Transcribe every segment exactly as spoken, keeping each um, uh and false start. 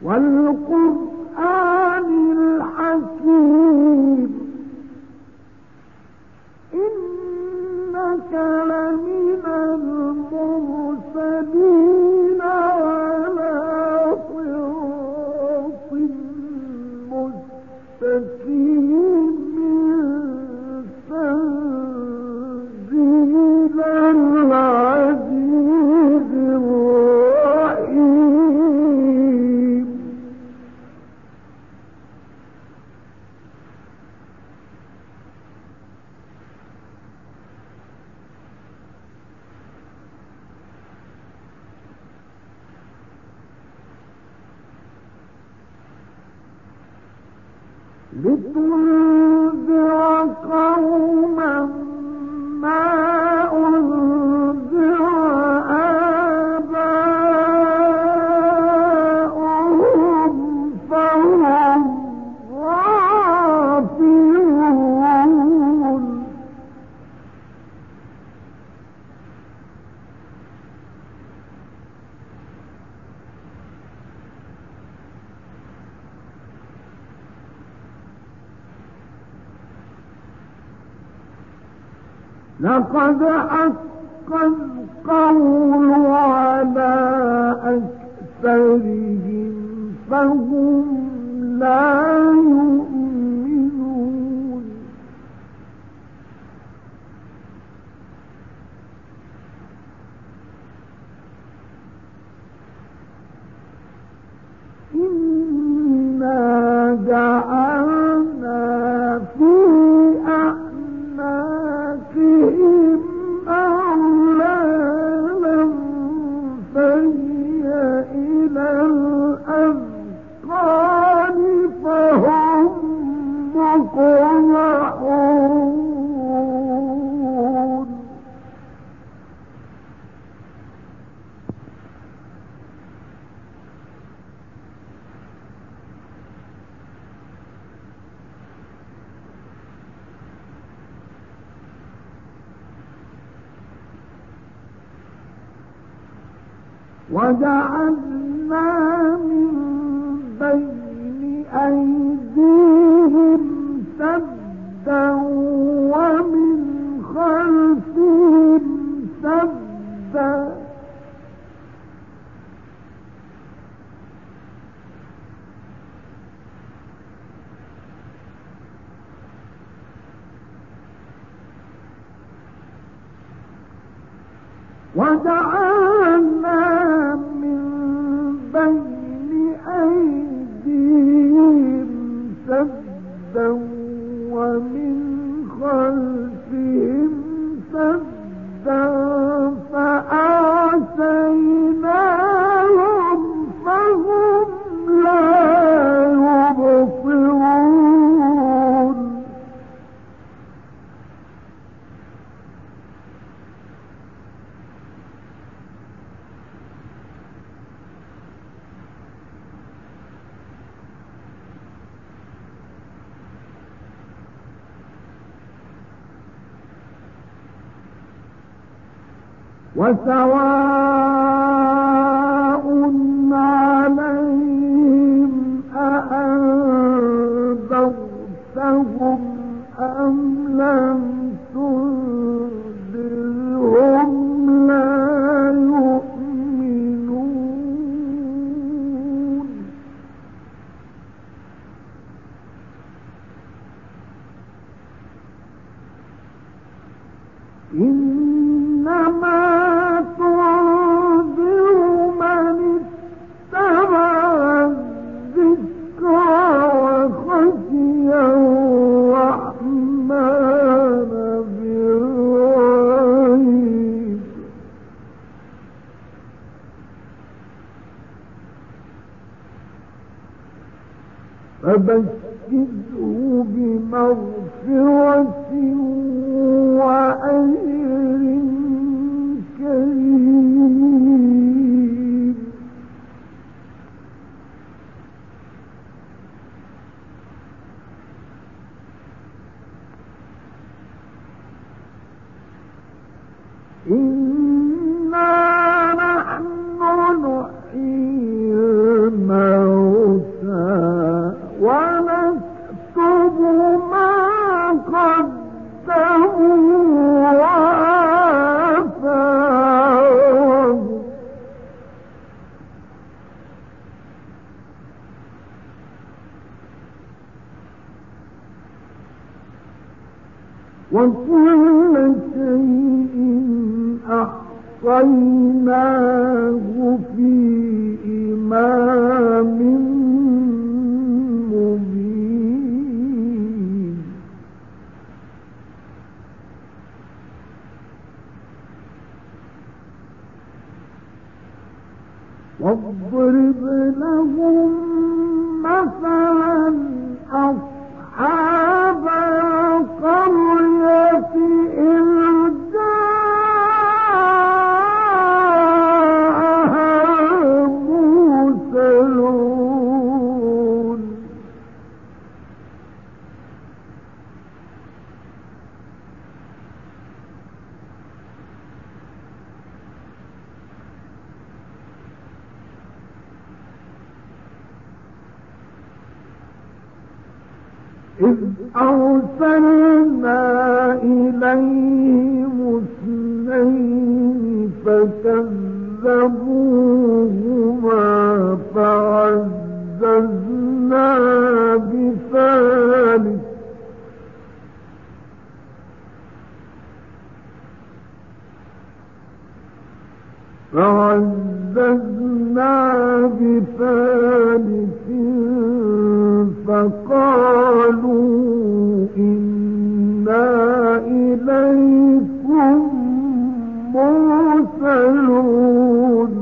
والقرآن الحكيم إنك لمن المرسلين على صراط مستقيم تنزيل العزيز الرحيم. لتنذر قوما ما أنذر آباؤهم فهم غافلون. لقد حق القول على أكثرهم فهم لا يؤمنون. إنا جعلنا في أعناقهم أغلالا فهي إلى الأذقان فهم مقمحون. وجعلنا من بين أيديهم سدا ومن خلفهم سدا وجعلنا من بين أيديهم سدا ومن خلفهم سدا فأعسيناهم فهم لا يبصرون. وسواء عليهم أأنذرتهم أم لم تنذرهم لا يؤمنون. إنما تنذر من اتبع الذكر وخشي الرحمن بالغيب. فبشره بمغفرة وأجر كريم. إنا نحن نحيي الموتى وكل شيء أحصيناه في إمام مبين. واضرب لهم مثلا أصحاب القرية إذ جاءها المرسلون إذ أرسلنا إليهم اثنين فكذبوهما فعززنا بثالث فعززنا بثالث فقالوا إنا إليكم مرسلون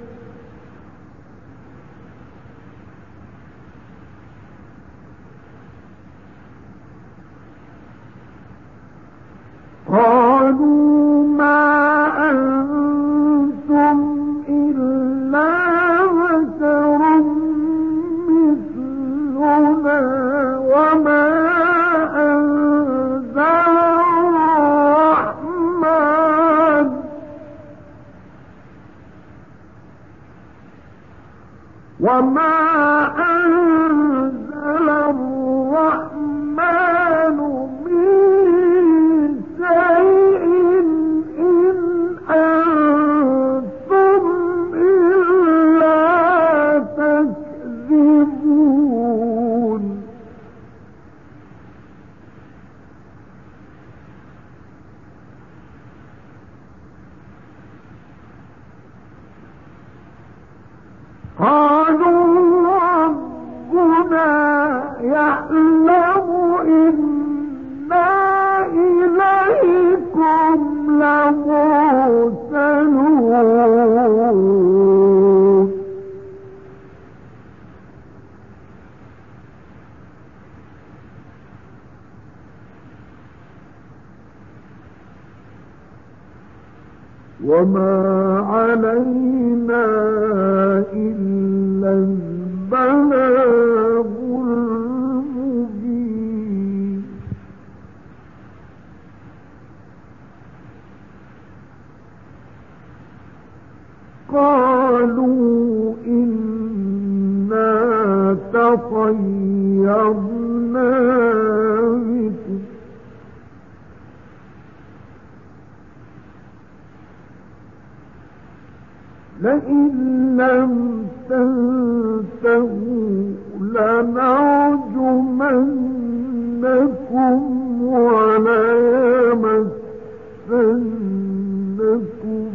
قالوا ما أنتم إلا بشر مثلنا وما أنزل الرحمن وما أنزل الرحمن من شيء إن أنتم إلا تكذبون. قالوا ربنا يعلم إنا إليكم لمرسلون وما علينا إلا البلاغ المبين. قالوا إنا تطيرنا بكم لئن لم تنتهوا لنرجمنكم وليمسنكم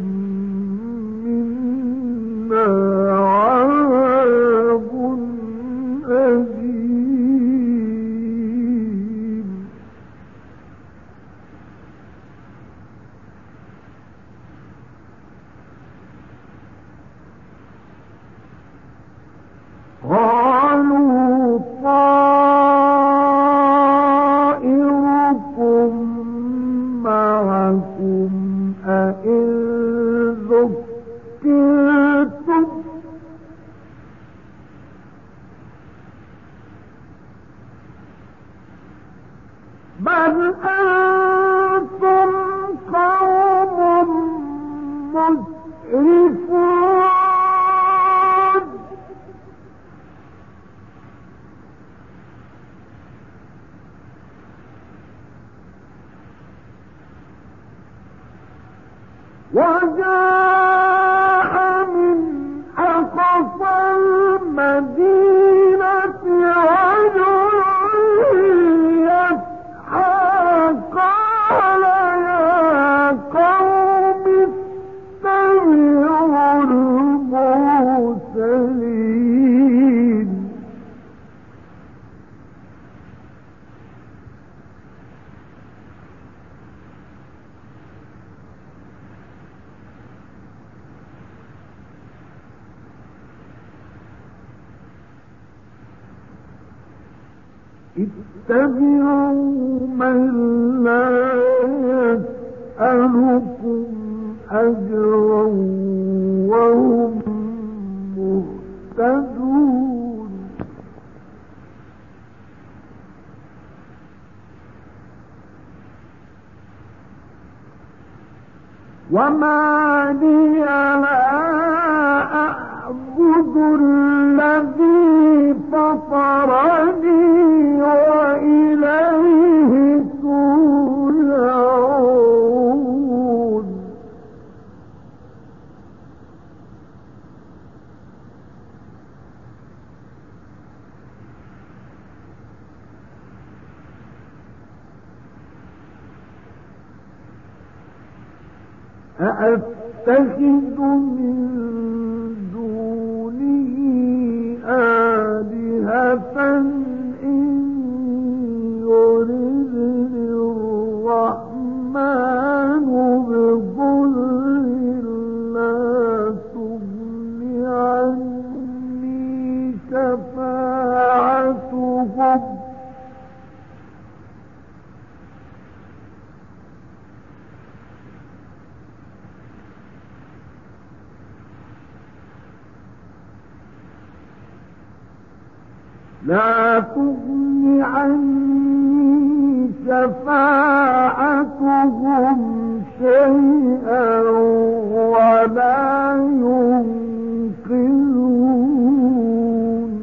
منا عذاب أليم. قالوا طائركم معكم أئن ذكرتم بل أنتم قوم مسرفون. وجاء من أقصى المدينة رجل يسعى اتبعوا من لا يسألكم أجرا وهم مهتدون وما لي لا أعبد الذي فطرني وإليه ترجعون أأتخذ من دونه آلهة إن يردني الرحمن بضر لا تغن عني شفاعتهم لا تغن عني شفاعتهم شيئا ولا ينقذون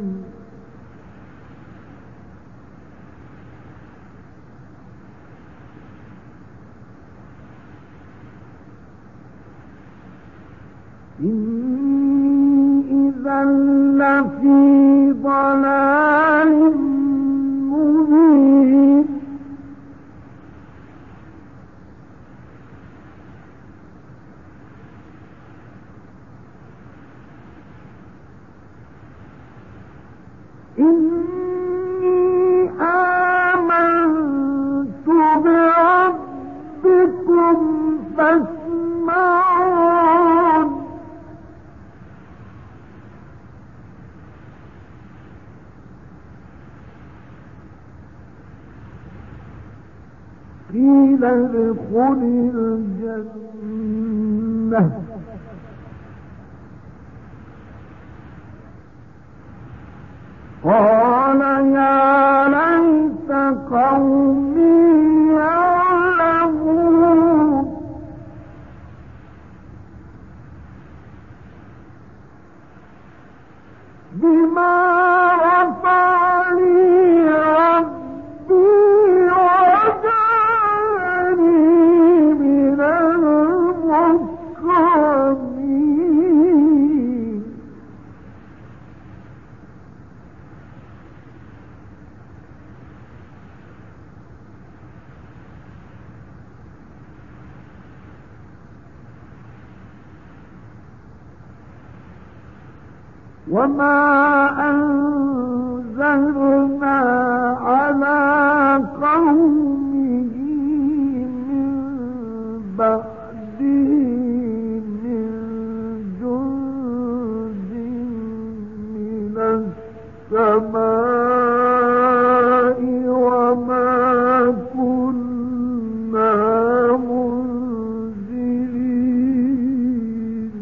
إني إذا لفي ضلال مبين إني آمنت بربكم فاسمعون قيل ادخل الجنة قال يا ليت قومي يعلمون بما رفع لي ربي وجعلني من المكرمين وما أنزلنا على قومه من بعده من جند من السماء وما كنا منزلين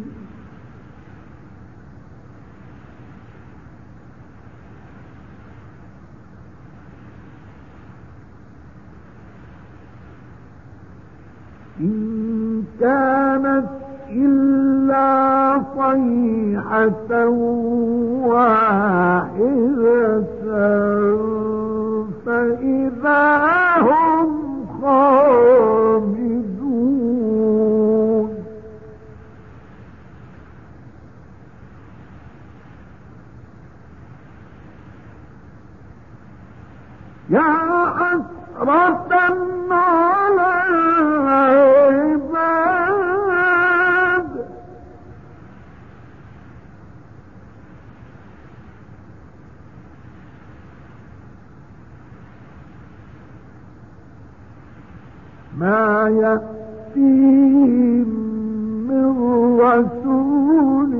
إن كانت إلا صيحة واحدة فإذا هم خامدون يا حسرة على العباد ما يأتيهم من رسول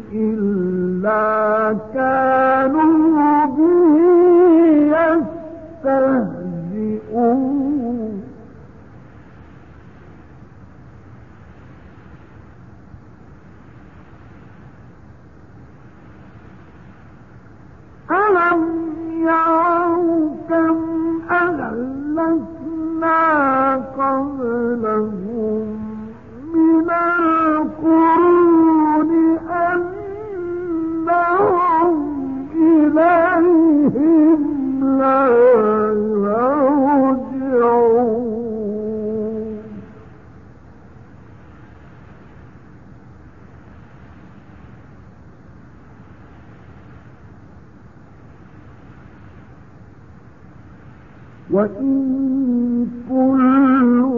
إلا كانوا به يستهزئون أولم يروا كم أهلكنا قبلهم من القرون أنهم إليهم لا يرجعون وإن كل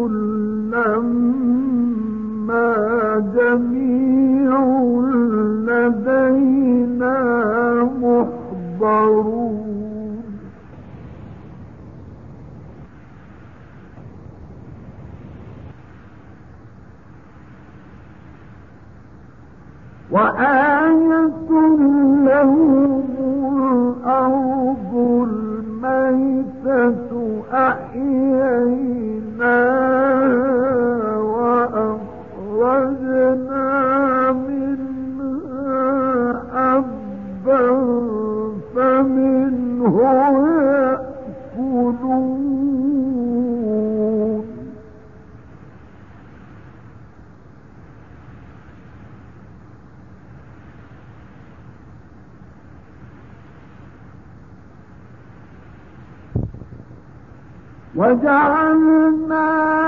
لما جميع لدينا محضرون وآية لهم الأرض الميتة أحييناها وأخرجنا منها حبا فمنه يأكلون وجعلنا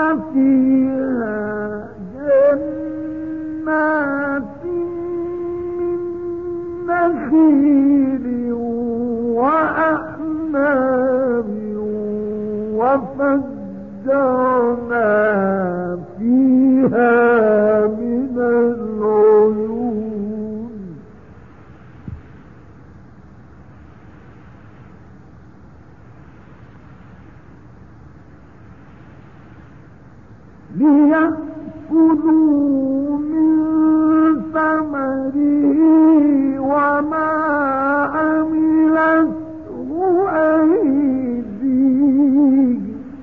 فيها جنات من نخيل وأعناب وفجرنا فيها من العيون ليأكلوا من ثمره وما عملته أيديهم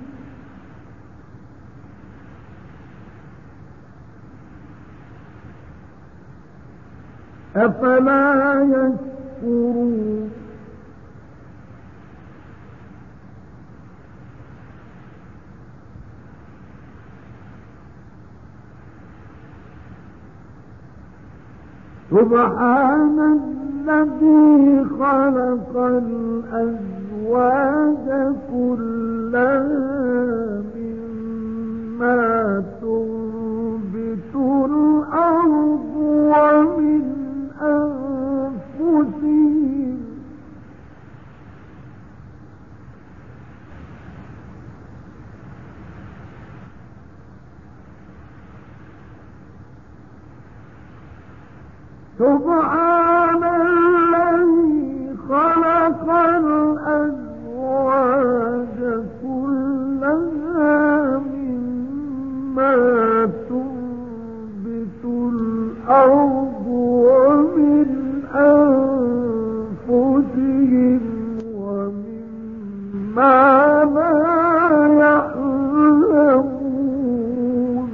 أفلا يشكرون سبحان الذي خلق الأزواج كلها مما تنبت الأرض ومن أنفسهم سبحان الذي خلق الأزواج كلها مما تنبت الأرض ومن أنفسهم ومما لا يعلمون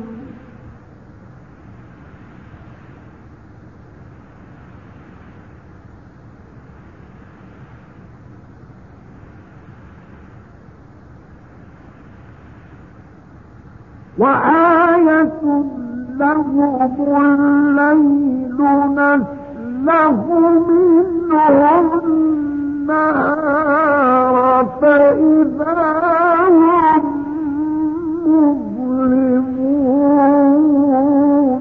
وآية لهم الليل نسلخ منه النهار فإذا هم مظلمون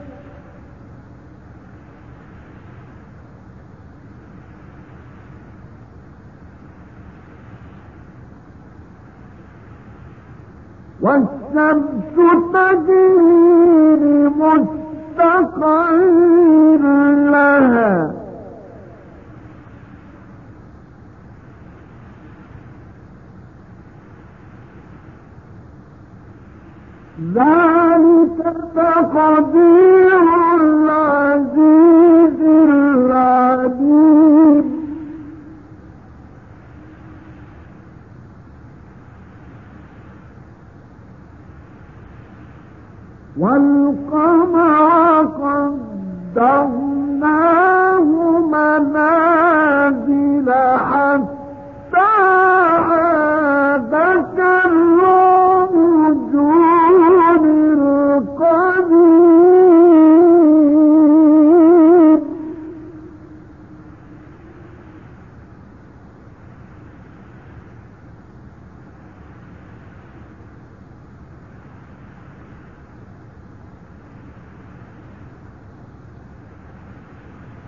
والشمس تجري لمستقر لها ذلك تقدير العزيز العليم والقمر قدرناه منازل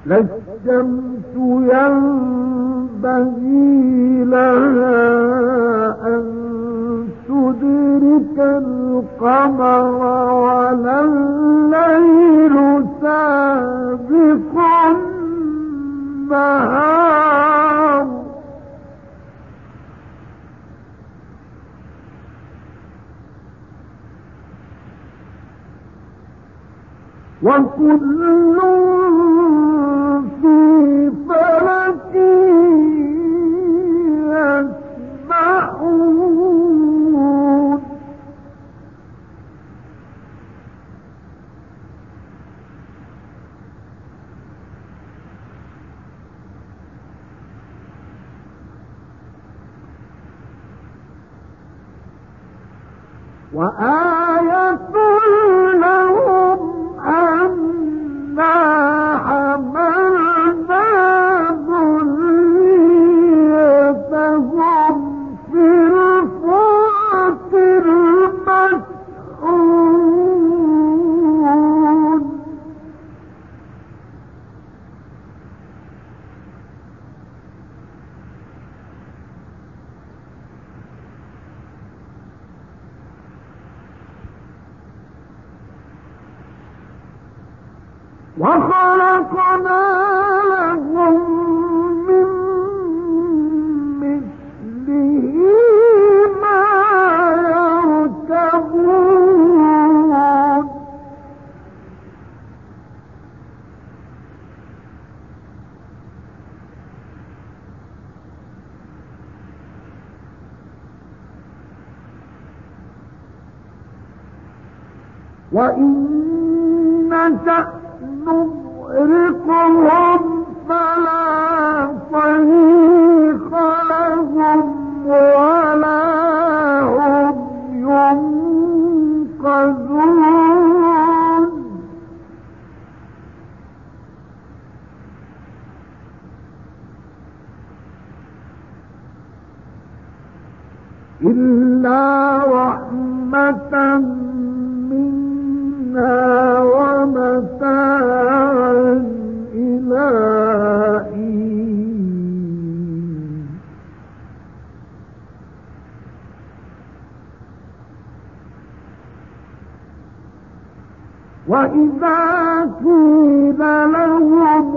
لا الشمس ينبغي لها أن تدرك القمر ولا الليل سابق النهار وكل في فلك يسبحون وآية لهم أنا حملنا ذريتهم في الفلك المشحون وخلقنا لهم من مثله ما يركبون وإن نشأ نغرقهم فلا صريخ لهم ولا هم ينقذون إلا رحمة منا ومتاعا إلى حين وإذا قيل لهم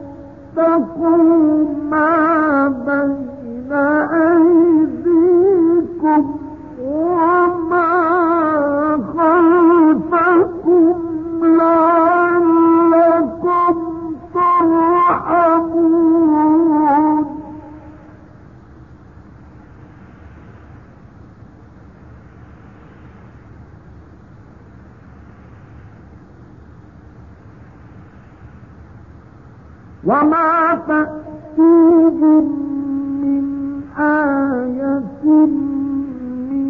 اتقوا ما بين أيديكم وما خلفكم لعلكم ترحمون وما تأتيهم من آية من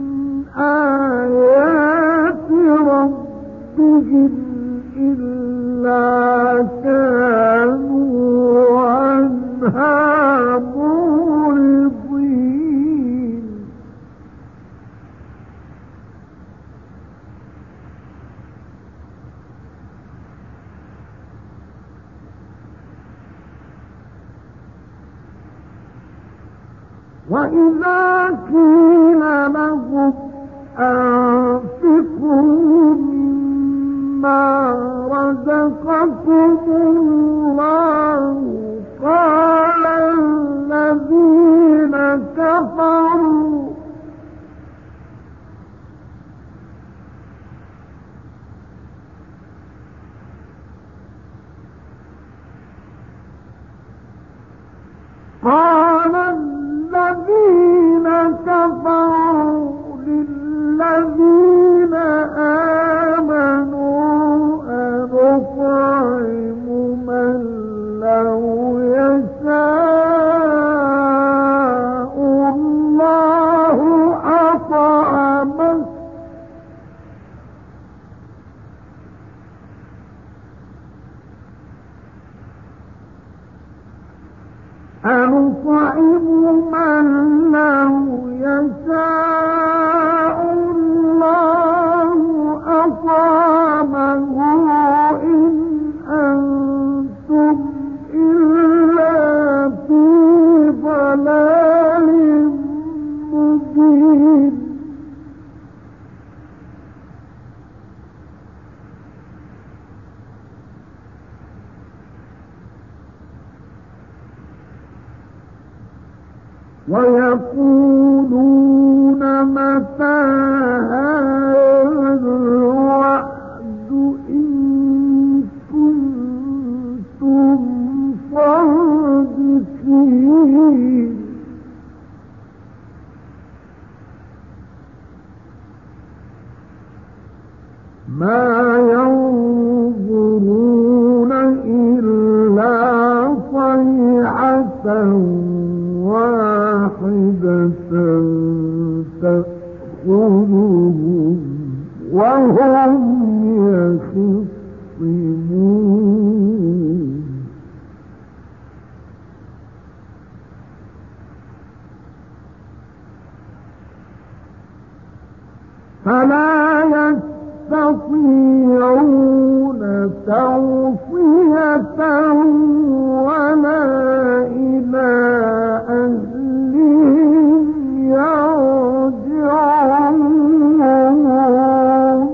آيات ربهم إلا كانوا عنها معرضين وإذا قيل لهم أنفقوا مما رزقكم الله قال الذين كفروا قال الذين كفروا للذين آمنوا أنطعم من لو يشاء الله أطعمه أنطعم من لو يشاء الله أطعمه إن أنتم ويقولون متى هذا الوعد إن كنتم صادقين ما ينظرون إلا صيحة واحدة تأخذهم وهم يخصمون فلا يستطيعون توصية ولا إلى أهلهم يرجعون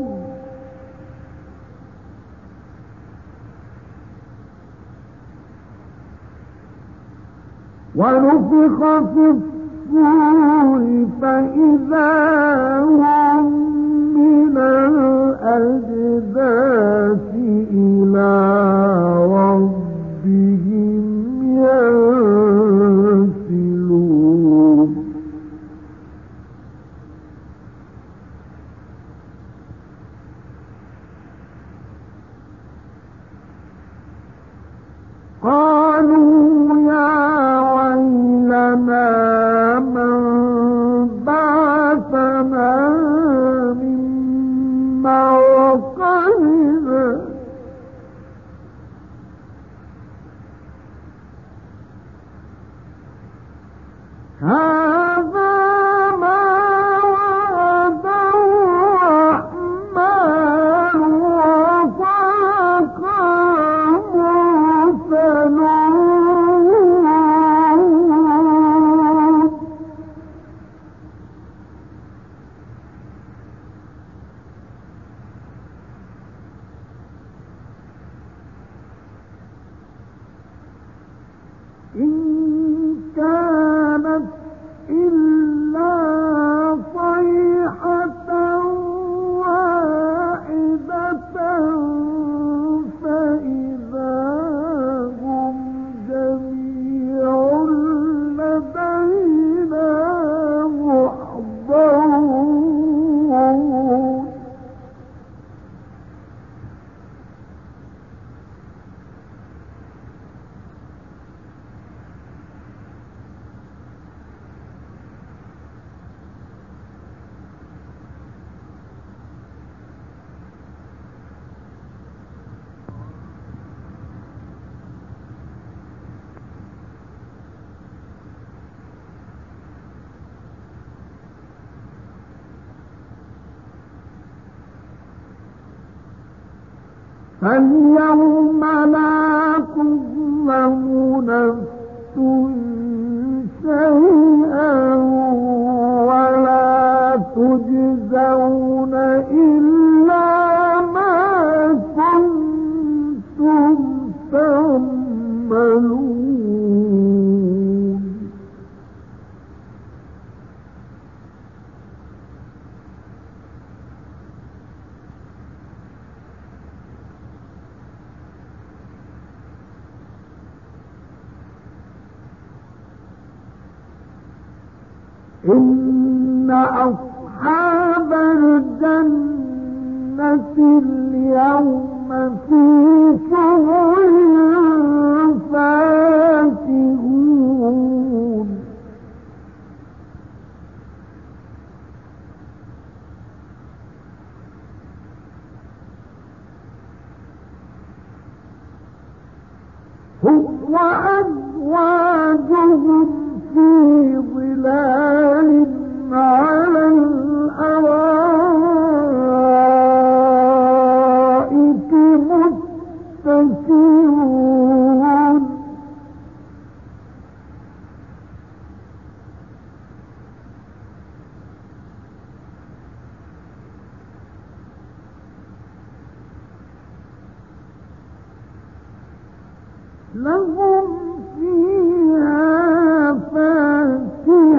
ونفخ في الصور فإذا هم من الأجداث إلى ربهم ينسلون قالوا يا ويلنا من بعثنا من مرقدنا هذا ما وعد الرحمن وصدق المرسلون إن كانت إلا صيحة واحدة فإذا هم جميع لدينا محضرون فاليوم لا تظلم نفس شيئا ولا تجزون إلا ما كنتم تعملون إن أصحاب الجنة اليوم في شغل فاكهون هم وأزواجهم في ظلال على الأرائك متكئون لهم فيها فاكهة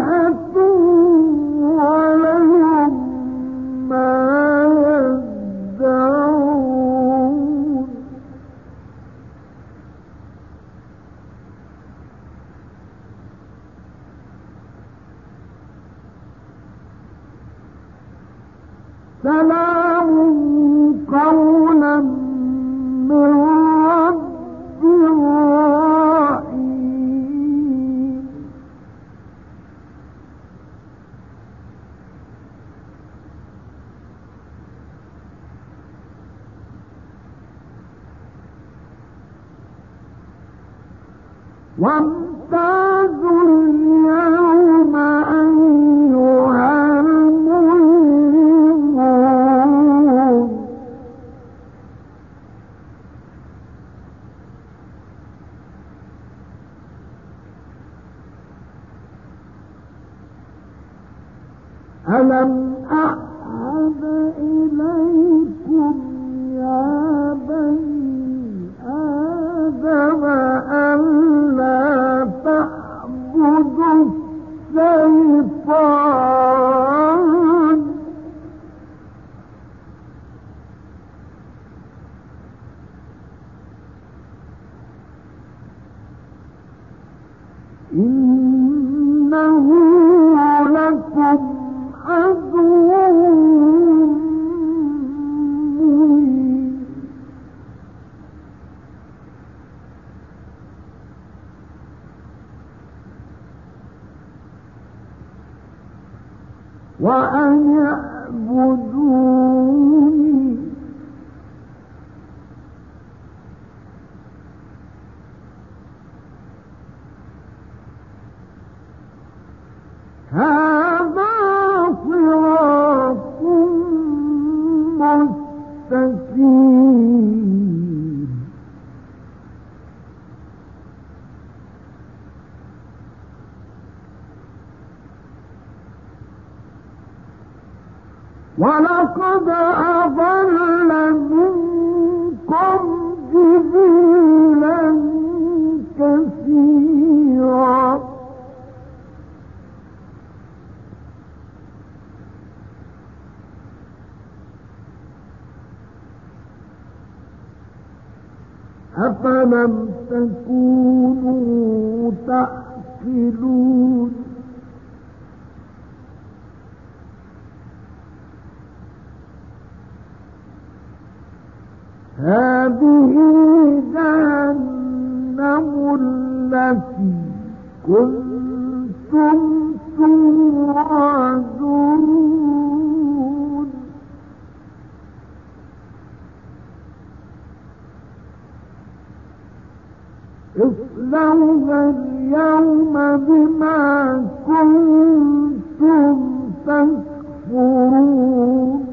سلام قولا من رب رحيم. وامتازوا اليوم أيها المجرمون. ألم أعهد إليكم يا بني آدم ألا تعبدوا الشيطان إنه لكم عدو مبين. وأن يعبدوني هذا صراط مستقيم. ولقد أضل منكم جبلا كثيرا أفلم تكونوا تعقلون. هذه جهنم التي كنتم توعدون. اصلوها اليوم بما كنتم تكفرون.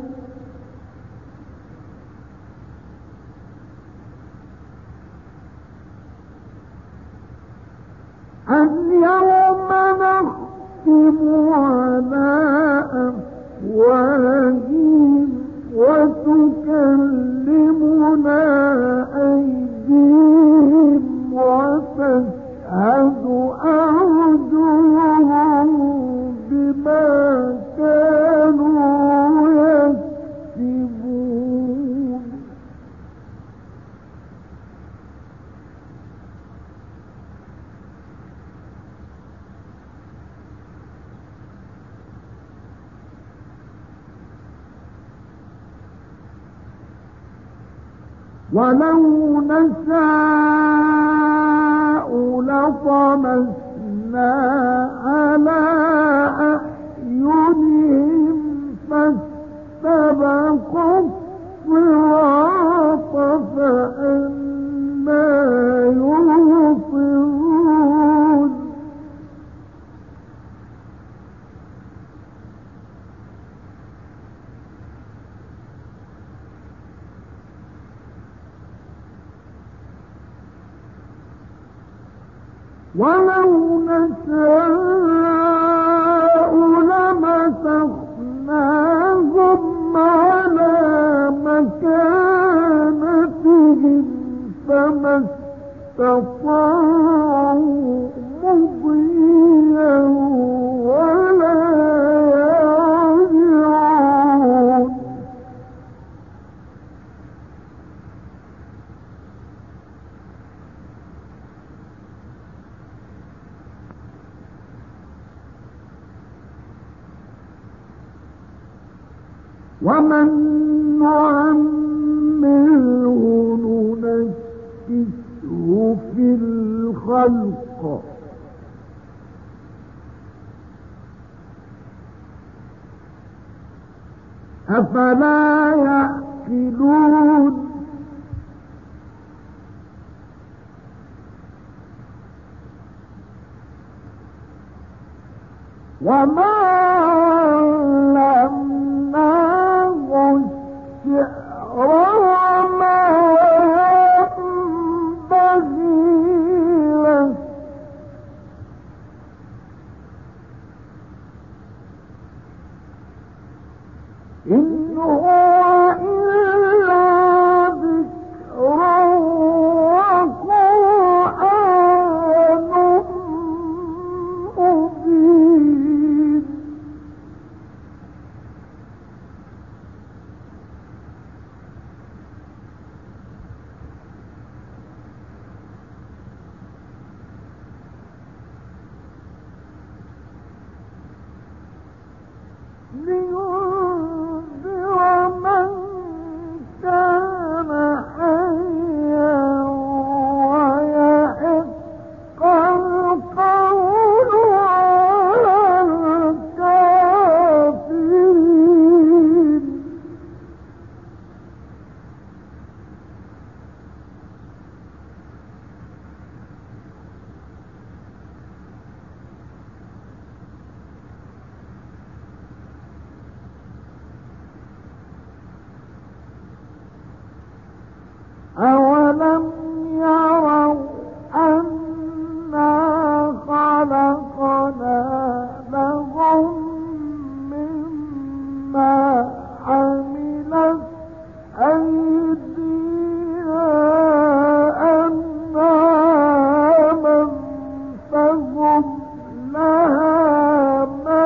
اليوم نختم على أفواههم وتكلمنا أيديهم وتشهد أرجلهم بما كانوا يكسبون. ولو نشاء لطمسنا على أعينهم فاستبقوا الصراط فأنى يبصرون. ولو نشاء لمسخناهم على مكانتهم فما استطاعوا مضيا ولا يرجعون. ومن نعمره ننكسه في الخلق أفلا يعقلون وما علمناه الشعر وما ينبغي له إن هو إلا ذكر وقرآن مبين لينذر من كان حيا ويحق القول على الكافرين أولم يروا أنا خلقنا لهم مما عملت أيدينا أنعاما فهم لها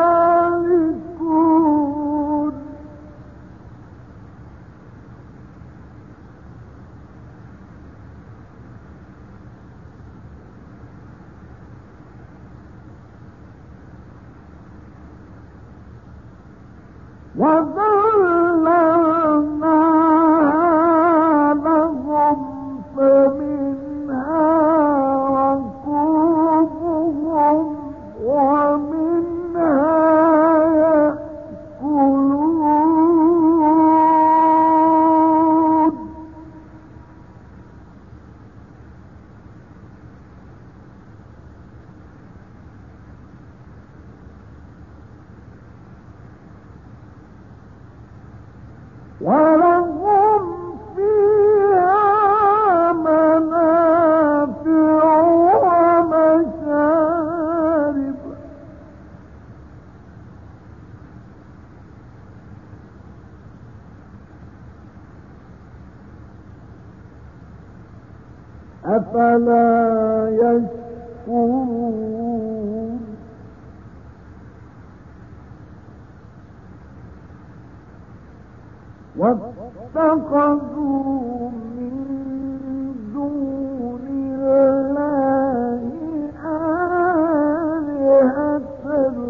مالكون وذللناها لهم فمنها ركوبهم ومنها يأكلون ولهم فيها منافع ومشارب أفلا يشكرون واتخذوا من دون الله آلهة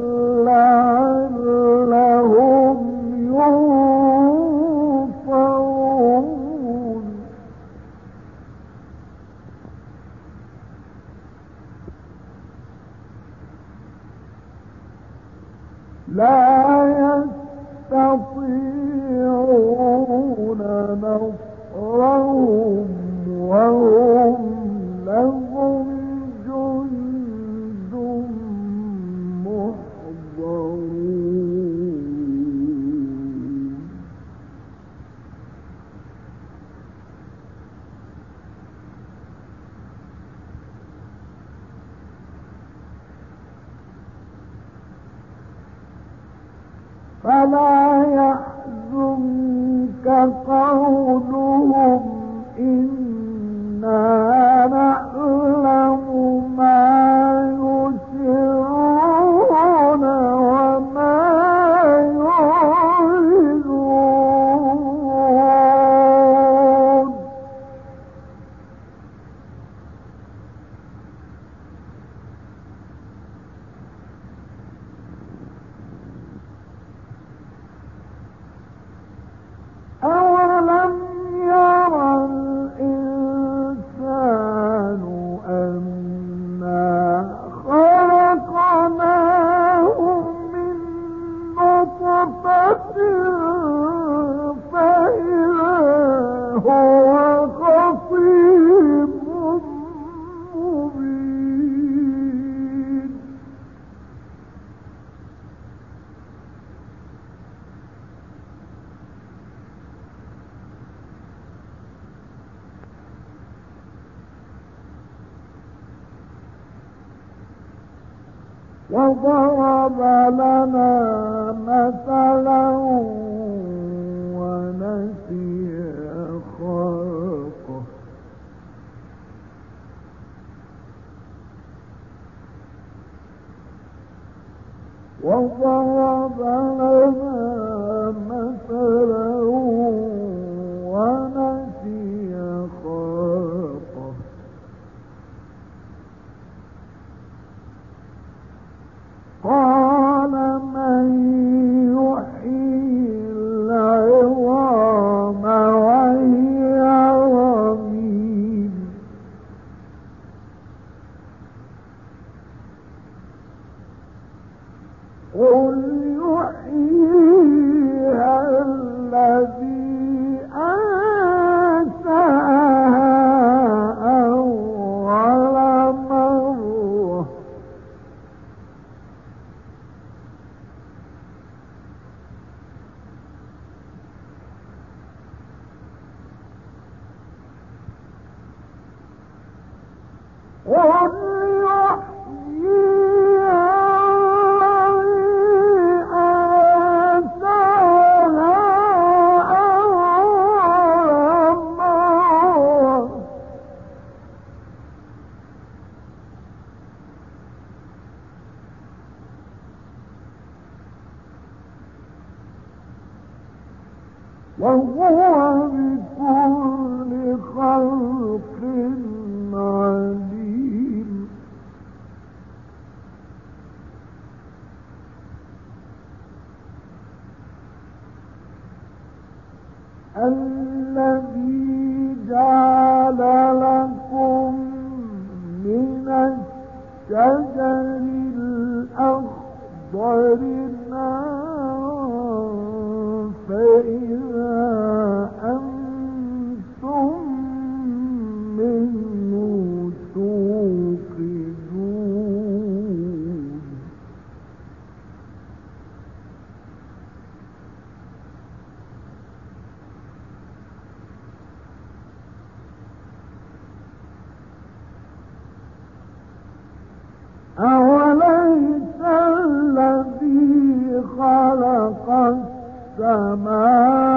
لعلهم ينصرون لا يستطيعون نصرهم وهم لهم جند محضرون فلا يحزنك قولهم إنا نعلم ما يسرون وما يعلنون وضرب لنا مثلا ونسي خلقه وضرب لنا مثلا ونسي خلقه قال من يحيي العظام وهي رميم قل يحييها الذي أنشأها أول مرة قل وهو بكل خلق عليم الذي جعل لكم من الشجر الأخضر نارا فإذا أنتم منه توقدون أوليس الذي خلق السماوات